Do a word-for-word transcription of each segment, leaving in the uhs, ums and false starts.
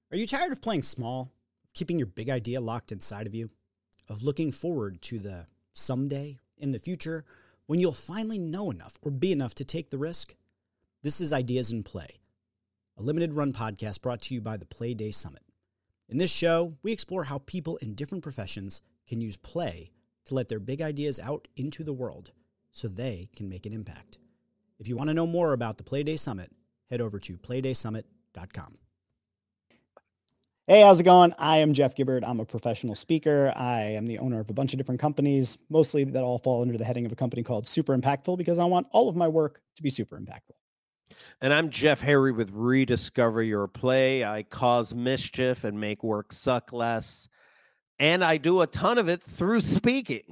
Are you tired of playing small, of keeping your big idea locked inside of you, of looking forward to the someday in the future when you'll finally know enough or be enough to take the risk? This is Ideas in Play, a limited run podcast brought to you by the Play Day Summit. In this show, we explore how people in different professions can use play to let their big ideas out into the world so they can make an impact. If you want to know more about the Play Day Summit, head over to play day summit dot com. Hey, how's it going? I am Jeff Gibbard. I'm a professional speaker. I am the owner of a bunch of different companies, mostly that all fall under the heading of a company called Super Impactful because I want all of my work to be super impactful. And I'm Jeff Harry with Rediscover Your Play. I cause mischief and make work suck less. And I do a ton of it through speaking.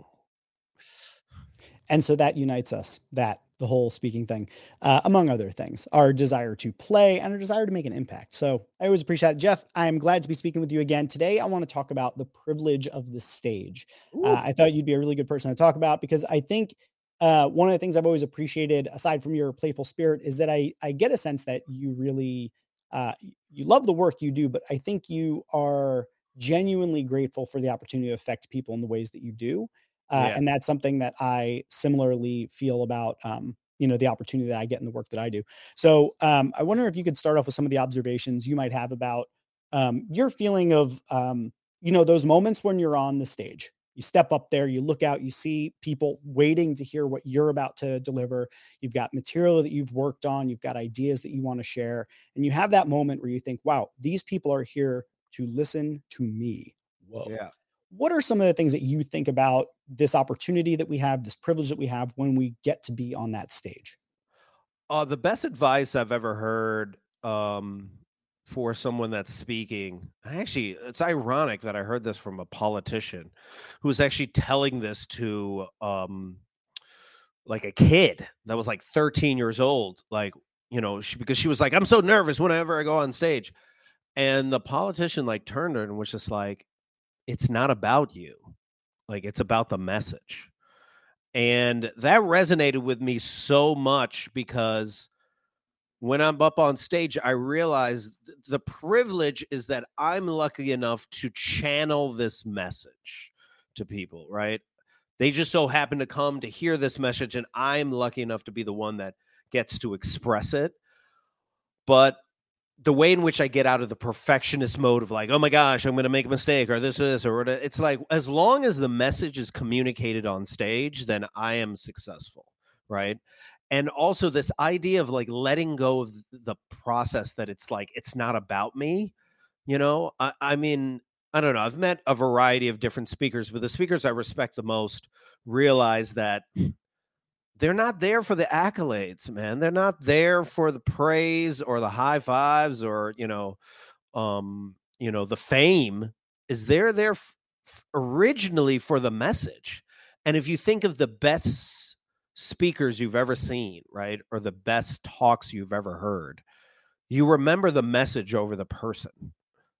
And so that unites us, that the whole speaking thing, uh, among other things, our desire to play and our desire to make an impact. So I always appreciate it. Jeff, I am glad to be speaking with you again. Today, I want to talk about the privilege of the stage. Uh, I thought you'd be a really good person to talk about because I think uh, one of the things I've always appreciated, aside from your playful spirit, is that I, I get a sense that you really, uh, you love the work you do, but I think you are genuinely grateful for the opportunity to affect people in the ways that you do. Uh, Yeah. And that's something that I similarly feel about, um, you know, the opportunity that I get in the work that I do. So um, I wonder if you could start off with some of the observations you might have about um, your feeling of, um, you know, those moments when you're on the stage. You step up there, you look out, you see people waiting to hear what you're about to deliver. You've got material that you've worked on. You've got ideas that you want to share. And you have that moment where you think, wow, these people are here to listen to me. Whoa. Yeah. What are some of the things that you think about this opportunity that we have, this privilege that we have when we get to be on that stage? Uh, the best advice I've ever heard um, for someone that's speaking, and actually, it's ironic that I heard this from a politician who was actually telling this to um, like a kid that was like thirteen years old, like, you know, she, because she was like, I'm so nervous whenever I go on stage. And the politician like turned her and was just like, it's not about you. Like, it's about the message. And that resonated with me so much because when I'm up on stage, I realize th- the privilege is that I'm lucky enough to channel this message to people, right? They just so happen to come to hear this message, and I'm lucky enough to be the one that gets to express it. But the way in which I get out of the perfectionist mode of like, oh my gosh, I'm going to make a mistake or this is, or it's like, as long as the message is communicated on stage, then I am successful. Right. And also this idea of like letting go of the process, that it's like, it's not about me. You know, I, I mean, I don't know. I've met a variety of different speakers, but the speakers I respect the most realize that they're not there for the accolades, man. They're not there for the praise or the high fives or, you know, um, you know, the fame. Is there there f- originally for the message. And if you think of the best speakers you've ever seen, right, or the best talks you've ever heard, you remember the message over the person.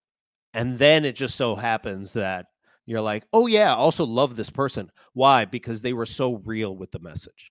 And then it just so happens that you're like, oh yeah, I also love this person. Why? Because they were so real with the message.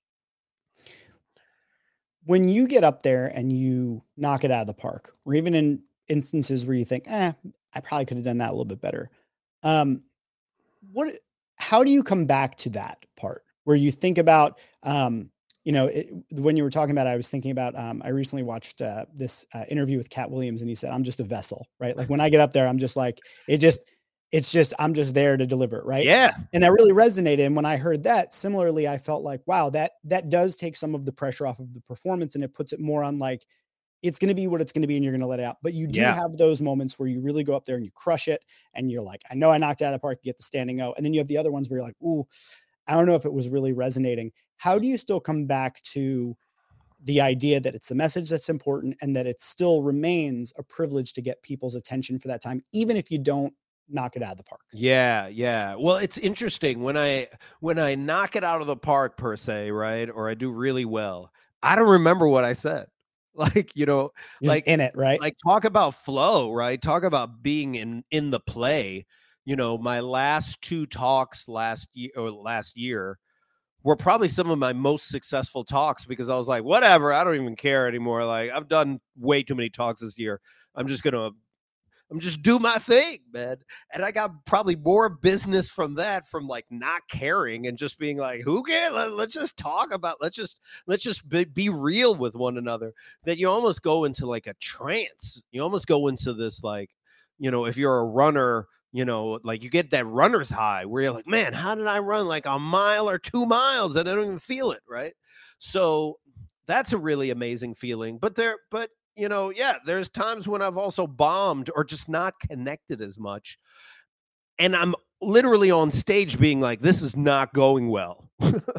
When you get up there and you knock it out of the park, or even in instances where you think, eh, I probably could have done that a little bit better. Um, what, how do you come back to that part where you think about, um, you know, it, when you were talking about, it, I was thinking about, um, I recently watched uh, this uh, interview with Cat Williams, and he said, I'm just a vessel, right? Like when I get up there, I'm just like, it just, it's just, I'm just there to deliver. Right. Yeah. And that really resonated. And when I heard that, similarly, I felt like, wow, that, that does take some of the pressure off of the performance, and it puts it more on like, it's going to be what it's going to be, and you're going to let it out. But you do Yeah. have those moments where you really go up there and you crush it, and you're like, I know I knocked it out of the park, you get the standing O. And then you have the other ones where you're like, ooh, I don't know if it was really resonating. How do you still come back to the idea that it's the message that's important, and that it still remains a privilege to get people's attention for that time, even if you don't knock it out of the park? Yeah, yeah. Well, it's interesting when I when I knock it out of the park per se, right? Or I do really well, I don't remember what I said. Like, you know, You're like just in it, right? like talk about flow, right? Talk about being in in the play. You know, my last two talks last year or last year were probably some of my most successful talks, because I was like, whatever, I don't even care anymore. Like, I've done way too many talks this year. I'm just going to I'm just do my thing, man. And I got probably more business from that, from like not caring and just being like, who cares? Let, let's just talk about, let's just, let's just be, be real with one another, that you almost go into like a trance. You almost go into this, like, you know, if you're a runner, you know, like you get that runner's high where you're like, man, how did I run like a mile or two miles and I don't even feel it, right? So that's a really amazing feeling. But there, but you know, yeah, there's times when I've also bombed or just not connected as much. And I'm literally on stage being like, this is not going well.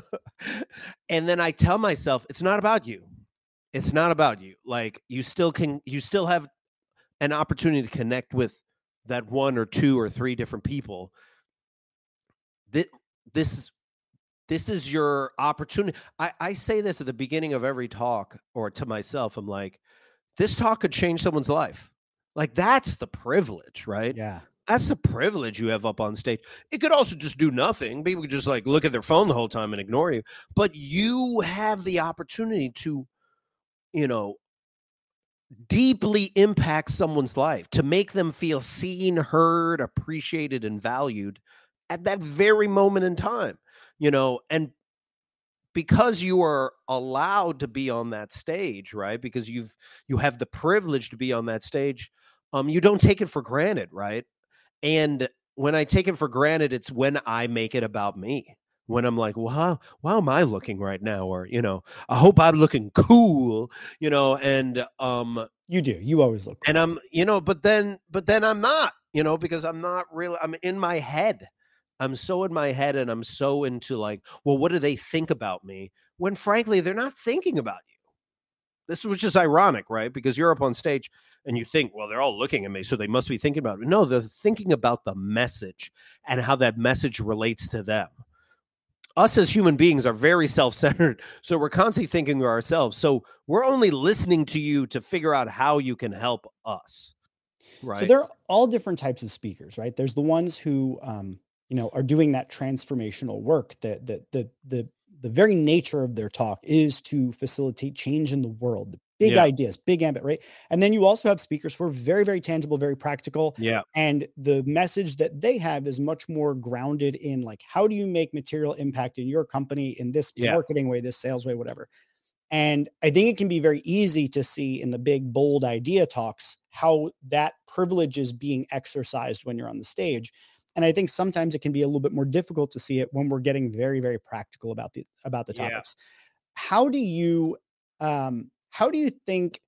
And then I tell myself, it's not about you. It's not about you. Like you still can, you still have an opportunity to connect with that one or two or three different people. This, this, this is your opportunity. I, I say this at the beginning of every talk, or to myself, I'm like, this talk could change someone's life. Like that's the privilege, right? Yeah. That's the privilege you have up on stage. It could also just do nothing. People could just like look at their phone the whole time and ignore you. But you have the opportunity to, you know, deeply impact someone's life, to make them feel seen, heard, appreciated, and valued at that very moment in time, you know, and because you are allowed to be on that stage, right? Because you've, you have the privilege to be on that stage. Um, you don't take it for granted, right? And when I take it for granted, it's when I make it about me. When I'm like, well, how, how am I looking right now? Or, you know, I hope I'm looking cool, you know, and, um, you do, you always look cool. And I'm, you know, but then, but then I'm not, you know, because I'm not really, I'm in my head. I'm so in my head and I'm so into like, well, what do they think about me? When frankly, they're not thinking about you. This was just ironic, right? Because you're up on stage and you think, well, they're all looking at me, so they must be thinking about me. No, they're thinking about the message and how that message relates to them. Us as human beings are very self-centered, so we're constantly thinking of ourselves. So we're only listening to you to figure out how you can help us, right? So there are all different types of speakers, right? There's the ones who, um, you know, are doing that transformational work. That the the the the very nature of their talk is to facilitate change in the world. Big yeah. ideas, big ambit, right? And then you also have speakers who are very, very tangible, very practical. Yeah. And the message that they have is much more grounded in like, how do you make material impact in your company in this yeah. marketing way, this sales way, whatever. And I think it can be very easy to see in the big, bold idea talks how that privilege is being exercised when you're on the stage. And I think sometimes it can be a little bit more difficult to see it when we're getting very, very practical about the about the topics. Yeah. How do you um, how do you think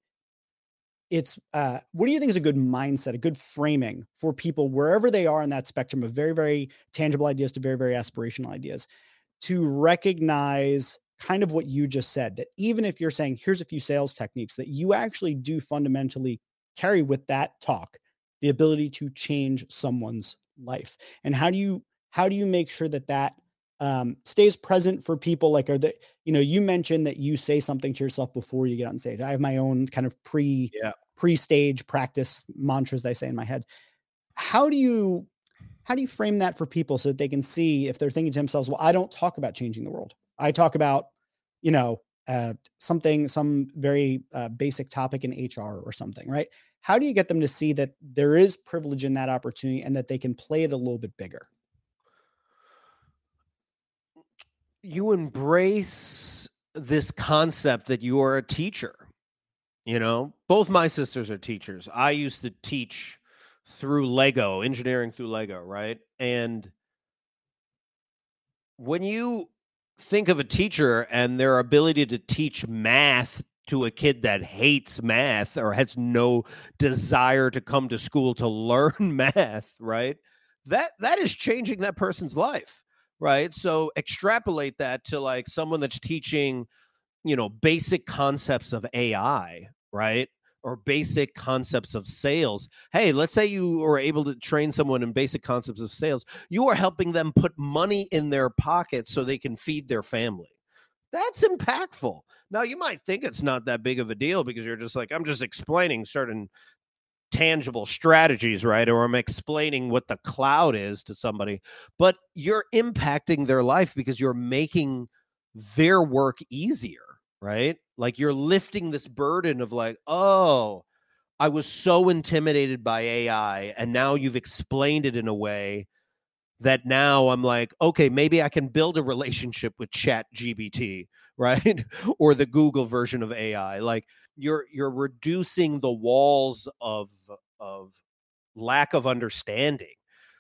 it's uh, what do you think is a good mindset, a good framing for people wherever they are in that spectrum of very, very tangible ideas to very, very aspirational ideas, to recognize kind of what you just said, that even if you're saying, here's a few sales techniques, that you actually do fundamentally carry with that talk the ability to change someone's life? And how do you, how do you make sure that that um, stays present for people? Like, are they, you know, you mentioned that you say something to yourself before you get on stage. I have my own kind of pre, yeah. pre-stage practice mantras that I say in my head. How do you, how do you frame that for people so that they can see if they're thinking to themselves, well, I don't talk about changing the world. I talk about, you know, uh, something, some very uh, basic topic in H R or something, right? How do you get them to see that there is privilege in that opportunity and that they can play it a little bit bigger? You embrace this concept that you are a teacher. You know, both my sisters are teachers. I used to teach through Lego, engineering through Lego, right? And when you think of a teacher and their ability to teach math to a kid that hates math or has no desire to come to school to learn math, right? That that is changing that person's life, right? So extrapolate that to like someone that's teaching, you know, basic concepts of A I, right? Or basic concepts of sales. Hey, let's say you are able to train someone in basic concepts of sales. You are helping them put money in their pocket so they can feed their family. That's impactful. Now, you might think it's not that big of a deal because you're just like, I'm just explaining certain tangible strategies, right? Or I'm explaining what the cloud is to somebody. But you're impacting their life because you're making their work easier, right? Like you're lifting this burden of like, oh, I was so intimidated by A I, and now you've explained it in a way that now I'm like, okay, maybe I can build a relationship with Chat G P T, right? Or the Google version of A I. Like you're you're reducing the walls of of lack of understanding,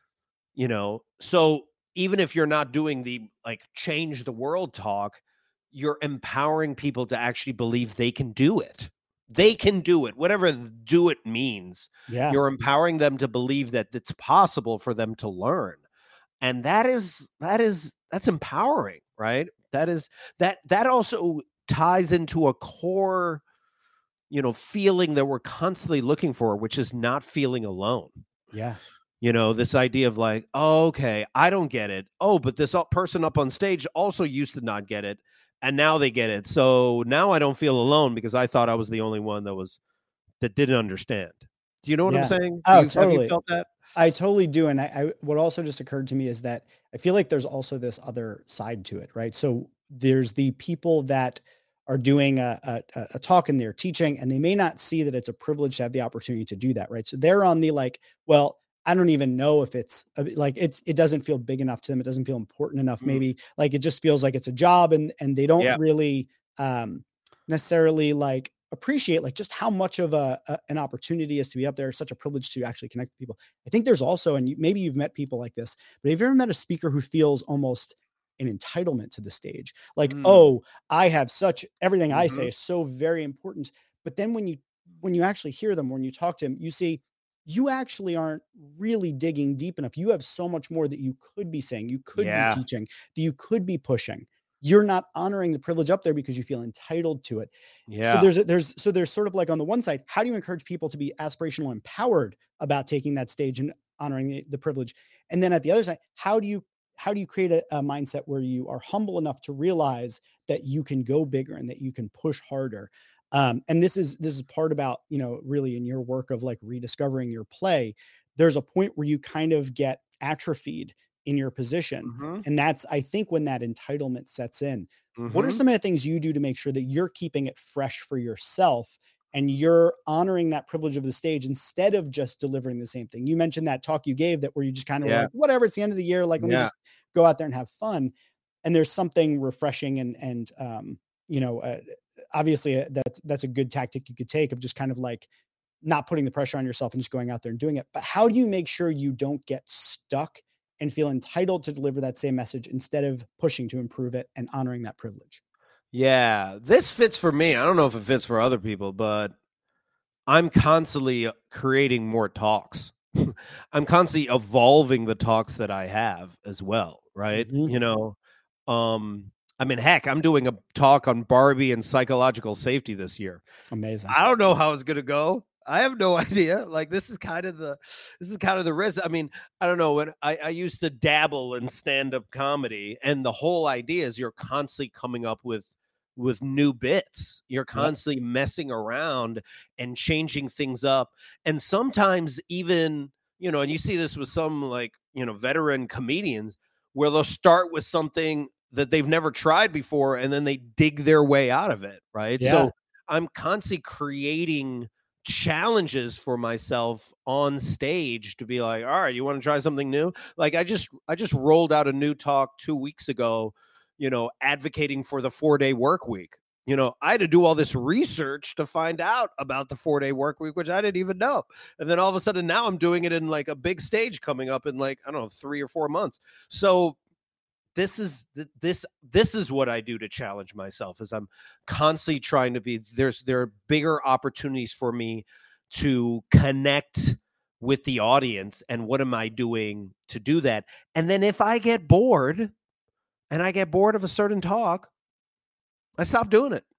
you know. So even if you're not doing the like change the world talk, you're empowering people to actually believe they can do it. They can do it, whatever do it means. Yeah. You're empowering them to believe that it's possible for them to learn. And that is that is that's empowering, right? That is that that also ties into a core, you know, feeling that we're constantly looking for, which is not feeling alone. Yeah. You know, this idea of like, oh, okay, I don't get it. Oh, but this person up on stage also used to not get it, and now they get it. So now I don't feel alone because I thought I was the only one that was that didn't understand. Do you know what Yeah. I'm saying? Oh, you, totally. Have you felt that? I totally do. And I, I, what also just occurred to me is that I feel like there's also this other side to it, right? So there's the people that are doing a, a, a talk and they're teaching, and they may not see that it's a privilege to have the opportunity to do that, right? So they're on the like, well, I don't even know if it's like, it's, it doesn't feel big enough to them. It doesn't feel important enough. Mm. Maybe like, it just feels like it's a job, and, and they don't Yeah. really um, necessarily like appreciate like just how much of a, a an opportunity is to be up there. Such a privilege to actually connect with people. I think there's also, and you, maybe you've met people like this, but have you ever met a speaker who feels almost an entitlement to the stage? Like, Mm. oh, I have such, everything I Mhm. say is so very important. But then when you, when you actually hear them, when you talk to them, you see, you actually aren't really digging deep enough. You have so much more that you could be saying, you could Yeah. be teaching, that you could be pushing. You're not honoring the privilege up there because you feel entitled to it. Yeah. So there's, a, there's, so there's sort of like on the one side, how do you encourage people to be aspirational, empowered about taking that stage and honoring the, the privilege? And then at the other side, how do you, how do you create a, a mindset where you are humble enough to realize that you can go bigger and that you can push harder? Um, and this is, this is part about, you know, really in your work of like rediscovering your play, there's a point where you kind of get atrophied in your position. Mhm. And that's, I think, when that entitlement sets in. Mhm. What are some of the things you do to make sure that you're keeping it fresh for yourself and you're honoring that privilege of the stage instead of just delivering the same thing? You mentioned that talk you gave that where you just kind of Yeah. were like, whatever, it's the end of the year. Like, let me Yeah. just go out there and have fun. And there's something refreshing and, and, um, you know, uh, obviously uh, that's, that's a good tactic you could take of just kind of like not putting the pressure on yourself and just going out there and doing it. But how do you make sure you don't get stuck and feel entitled to deliver that same message instead of pushing to improve it and honoring that privilege? Yeah, this fits for me. I don't know if it fits for other people, but I'm constantly creating more talks. I'm constantly evolving the talks that I have as well, right? Mhm. You know, um, I mean, heck, I'm doing a talk on Barbie and psychological safety this year. Amazing. I don't know how it's gonna go. I have no idea. Like this is kind of the this is kind of the risk. I mean, I don't know. When I, I used to dabble in stand-up comedy, and the whole idea is you're constantly coming up with with new bits. You're constantly yep. messing around and changing things up. And sometimes even, you know, and you see this with some like, you know, veteran comedians where they'll start with something that they've never tried before and then they dig their way out of it, right? Yeah. So I'm constantly creating challenges for myself on stage to be like, all right, you want to try something new? Like I just, I just rolled out a new talk two weeks ago, you know, advocating for the four day work week. You know, I had to do all this research to find out about the four day work week, which I didn't even know. And then all of a sudden now I'm doing it in like a big stage coming up in like, I don't know, three or four months. So this is this this is what I do to challenge myself is I'm constantly trying to be there's there are bigger opportunities for me to connect with the audience. And what am I doing to do that? And then if I get bored and I get bored of a certain talk, I stop doing it.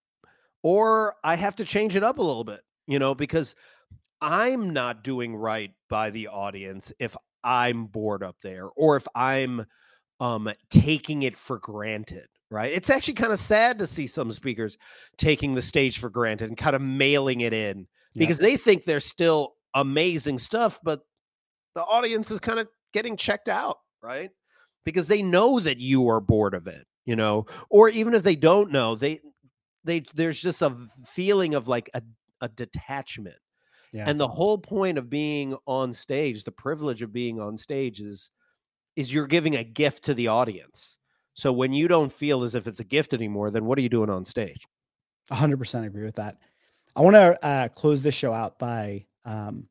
Or I have to change it up a little bit, you know, because I'm not doing right by the audience if I'm bored up there or if I'm um, taking it for granted, right? It's actually kind of sad to see some speakers taking the stage for granted and kind of mailing it in because yeah. they think they're still amazing stuff, but the audience is kind of getting checked out, right? Because they know that you are bored of it, you know, or even if they don't know, they, they, there's just a feeling of like a, a detachment. Yeah. And the whole point of being on stage, the privilege of being on stage is, is you're giving a gift to the audience. So when you don't feel as if it's a gift anymore, then what are you doing on stage? one hundred percent agree with that. I want to uh, close this show out by um,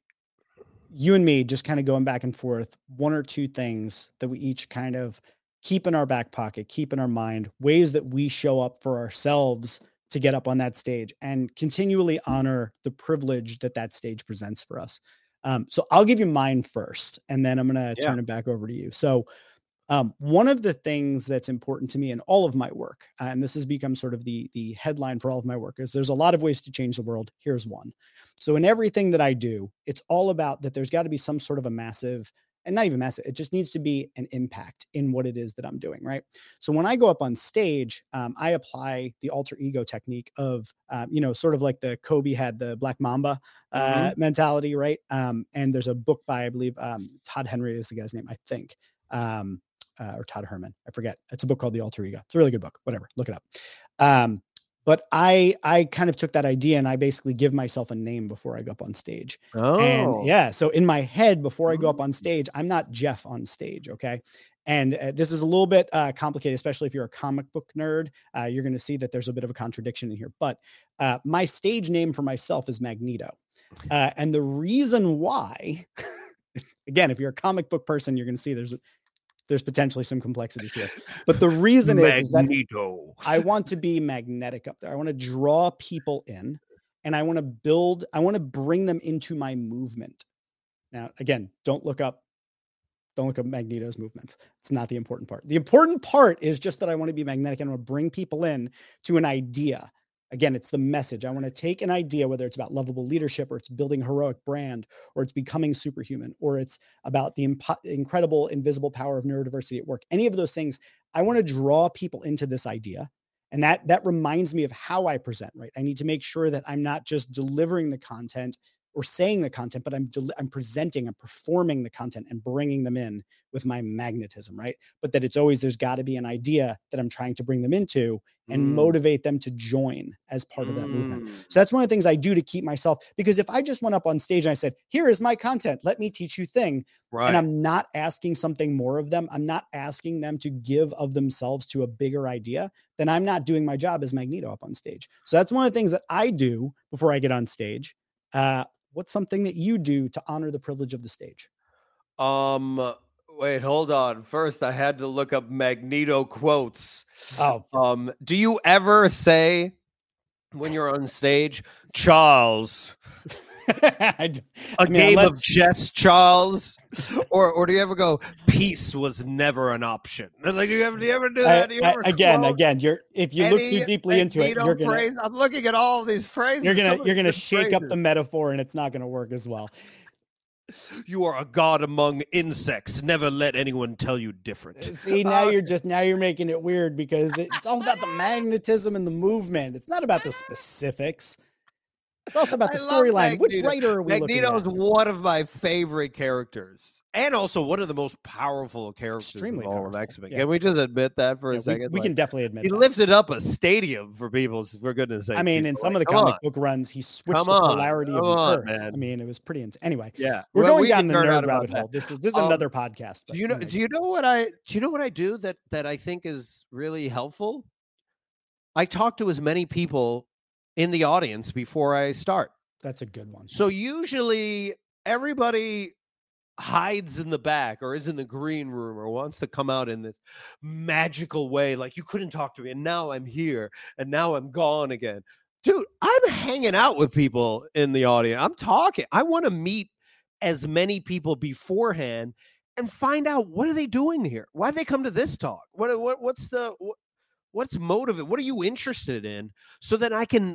you and me just kind of going back and forth, one or two things that we each kind of keep in our back pocket, keep in our mind, ways that we show up for ourselves to get up on that stage and continually honor the privilege that that stage presents for us. Um, so I'll give you mine first, and then I'm going to Yeah. turn it back over to you. So Um, one of the things that's important to me in all of my work, uh, and this has become sort of the, the headline for all of my work, is there's a lot of ways to change the world. Here's one. So in everything that I do, it's all about that there's got to be some sort of a massive, and not even massive, it just needs to be an impact in what it is that I'm doing, right? So when I go up on stage, um, I apply the alter ego technique of, um, you know, sort of like the Kobe had the Black Mamba uh, Mm-hmm. mentality, right? Um, and there's a book by, I believe, um, Todd Henry is the guy's name, I think. Um, Uh, or Todd Herman. I forget. It's a book called The Alter Ego. It's a really good book. Whatever. Look it up. Um, but I, I kind of took that idea and I basically give myself a name before I go up on stage. Oh, And yeah, so in my head, before I go up on stage, I'm not Jeff on stage. Okay. And uh, this is a little bit uh, complicated, especially if you're a comic book nerd. Uh, you're going to see that there's a bit of a contradiction in here, but uh, my stage name for myself is Magneto. Uh, and the reason why, again, if you're a comic book person, you're going to see there's a, there's potentially some complexities here, but the reason is, is that I want to be magnetic up there. I want to draw people in and I want to build, I want to bring them into my movement. Now, again, don't look up, don't look up Magneto's movements. It's not the important part. The important part is just that I want to be magnetic and I want to bring people in to an idea. Again, it's the message. I want to take an idea, whether it's about lovable leadership or it's building a heroic brand or it's becoming superhuman or it's about the imp- incredible invisible power of neurodiversity at work. Any of those things, I want to draw people into this idea. And that, that reminds me of how I present, right? I need to make sure that I'm not just delivering the content or saying the content, but I'm, del- I'm presenting, I'm performing the content and bringing them in with my magnetism, right? But that it's always, there's got to be an idea that I'm trying to bring them into and Mm. motivate them to join as part of that movement. Mm. So that's one of the things I do to keep myself, because if I just went up on stage and I said, here is my content, let me teach you thing. Right. And I'm not asking something more of them, I'm not asking them to give of themselves to a bigger idea, then I'm not doing my job as Magneto up on stage. So that's one of the things that I do before I get on stage. Uh, what's something that you do to honor the privilege of the stage? Um, wait, hold on. First, I had to look up Magneto quotes. Oh, Um, do you ever say when you're on stage, Charles, I d- a I mean, game unless- of chess, Charles? or or do you ever go, peace was never an option? Like, do you ever do you ever do that? Do you I- ever again, quote again, you're if you look too any deeply into it, Magneto you're gonna phrase? I'm looking at all these phrases. you're so gonna many you're gonna good shake up phrases. the metaphor, and it's not gonna work as well. You are a god among insects. Never let anyone tell you different. See, now Uh, you're just now you're making it weird because it- it's all about the magnetism and the movement. It's not about the specifics. It's also about the I love storyline. Which Magneto. writer are we Magneto is looking at? one of my favorite characters, and also one of the most powerful characters Extremely of all powerful. of X-Men. Yeah. Can we just admit that for Yeah, a we, second? we Like, can definitely admit he that. lifted up a stadium for people. For goodness' sake, I mean, in people. some Like, of the come comic on. book runs, he switched Come the on. polarity Come of the on, earth. man. I mean, it was pretty intense. Anyway, Yeah, we're well, going we down can the nerd out nerd about rabbit that. hole. This is this is Um, another podcast. Do but you know? anyway. Do you know what I? Do you know what I do that that I think is really helpful? I talk to as many people in the audience before I start. That's a good one. So usually everybody hides in the back or is in the green room or wants to come out in this magical way. Like, you couldn't talk to me and now I'm here and now I'm gone again. Dude, I'm hanging out with people in the audience. I'm talking. I want to meet as many people beforehand and find out, what are they doing here? Why they come to this talk? What, what what's the what, what's motive? What are you interested in? So that I can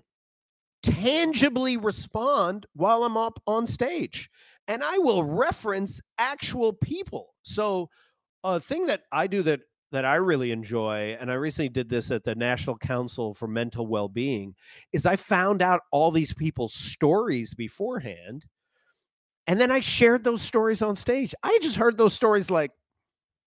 tangibly respond while I'm up on stage, and I will reference actual people. So a thing that I do that that I really enjoy, and I recently did this at the National Council for Mental Well-Being, is I found out all these people's stories beforehand, and then I shared those stories on stage. I just heard those stories like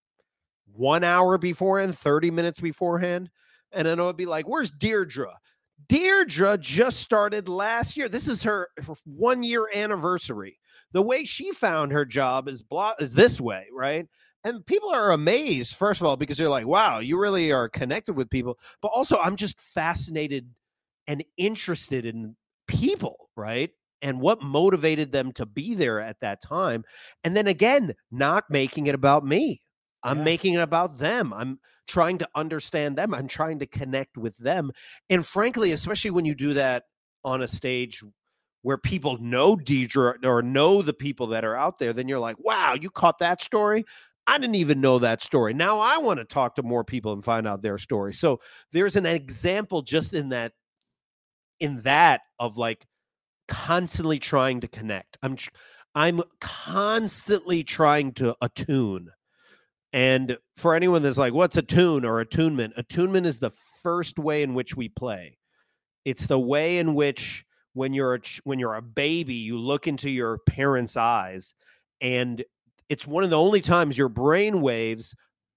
one hour beforehand, thirty minutes beforehand, and then I would be like, where's Deirdre? Deirdre just started last year. This is her, her one year anniversary. The way she found her job is blo- is this way, right? And people are amazed, first of all, because they're like, wow, you really are connected with people. But also, I'm just fascinated and interested in people, right? And what motivated them to be there at that time. And then again, not making it about me. I'm Yeah. making it about them. I'm trying to understand them. I'm trying to connect with them. And frankly, especially when you do that on a stage where people know Deirdre or know the people that are out there, then you're like, wow, you caught that story? I didn't even know that story. Now I want to talk to more people and find out their story. So there's an example just in that, in that of like constantly trying to connect. I'm, tr- I'm constantly trying to attune. And for anyone that's like, what's a tune or attunement? Attunement is the first way in which we play. It's the way in which when you're a, when you're a baby, you look into your parents' eyes, and it's one of the only times your brain waves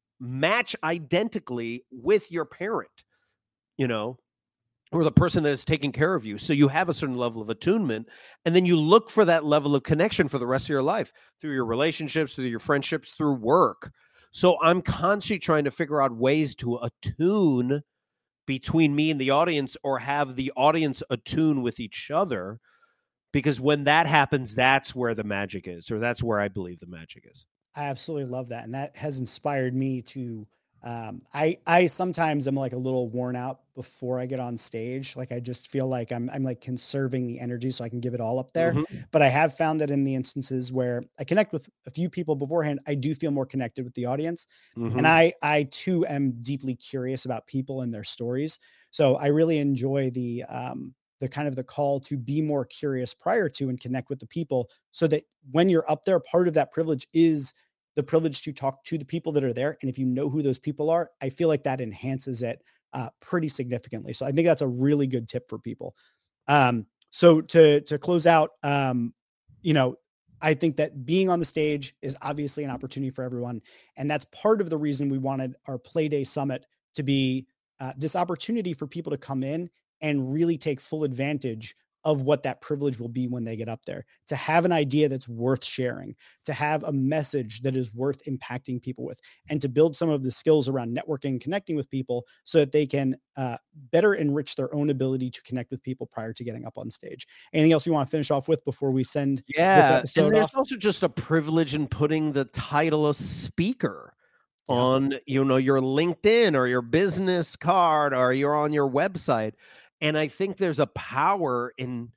match identically with your parent, you know, or the person that is taking care of you. So you have a certain level of attunement, and then you look for that level of connection for the rest of your life through your relationships, through your friendships, through work. So I'm constantly trying to figure out ways to attune between me and the audience, or have the audience attune with each other, because when that happens, that's where the magic is, or that's where I believe the magic is. I absolutely love that. And that has inspired me to, um, I, I sometimes am like a little worn out before I get on stage. Like, I just feel like I'm, I'm like conserving the energy so I can give it all up there. Mm-hmm. But I have found that in the instances where I connect with a few people beforehand, I do feel more connected with the audience. Mm-hmm. And I, I too am deeply curious about people and their stories. So I really enjoy the, um, the kind of the call to be more curious prior to and connect with the people, so that when you're up there, part of that privilege is the privilege to talk to the people that are there. And if you know who those people are, I feel like that enhances it uh, pretty significantly. So I think that's a really good tip for people. Um, so to, to close out, um, you know, I think that being on the stage is obviously an opportunity for everyone. And that's part of the reason we wanted our Playday Summit to be uh, this opportunity for people to come in and really take full advantage of what that privilege will be when they get up there, to have an idea that's worth sharing, to have a message that is worth impacting people with, and to build some of the skills around networking and connecting with people so that they can uh, better enrich their own ability to connect with people prior to getting up on stage. Anything else you want to finish off with before we send yeah, this episode and there's off? also just a privilege in putting the title of speaker yeah. on, you know, your LinkedIn or your business card, or you're on your website. And I think there's a power in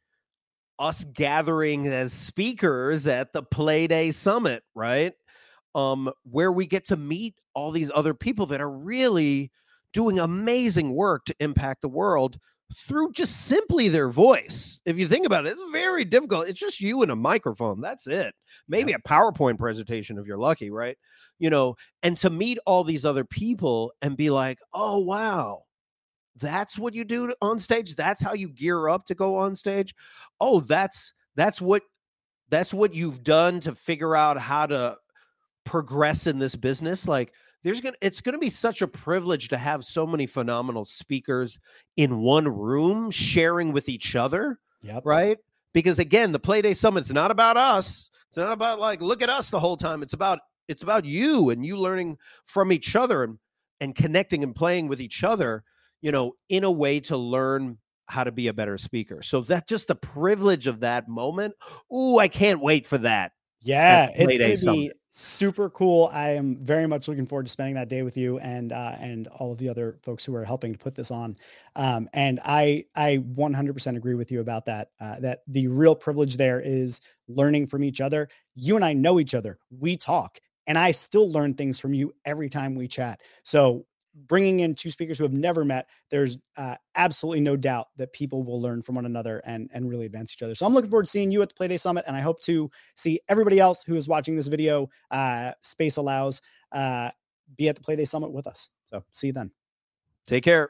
us gathering as speakers at the Playday Summit, right? Um, where we get to meet all these other people that are really doing amazing work to impact the world through just simply their voice. If you think about it, it's very difficult. It's just you and a microphone. That's it. Maybe yeah. a PowerPoint presentation if you're lucky, right? You know, and to meet all these other people and be like, oh, wow, that's what you do on stage. That's how you gear up to go on stage. Oh, that's that's what that's what you've done to figure out how to progress in this business. Like, there's gonna it's gonna be such a privilege to have so many phenomenal speakers in one room sharing with each other. Yep. Right? Because again, the Playday Summit's not about us. It's not about like, look at us the whole time. It's about it's about you and you learning from each other and and connecting and playing with each other, you know, in a way to learn how to be a better speaker. So that just the privilege of that moment. Ooh, I can't wait for that. Yeah, it's going to be super cool. I am very much looking forward to spending that day with you and uh, and all of the other folks who are helping to put this on. Um, and I I one hundred percent agree with you about that. Uh, that the real privilege there is learning from each other. You and I know each other. We talk, and I still learn things from you every time we chat. So bringing in two speakers who have never met, there's uh, absolutely no doubt that people will learn from one another and, and really advance each other. So I'm looking forward to seeing you at the Playday Summit, and I hope to see everybody else who is watching this video, uh, space allows, uh, be at the Playday Summit with us. So see you then. Take care.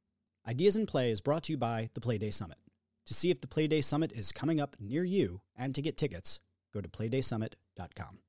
Ideas in Play is brought to you by the Playday Summit. To see if the Playday Summit is coming up near you and to get tickets, go to playday summit dot com.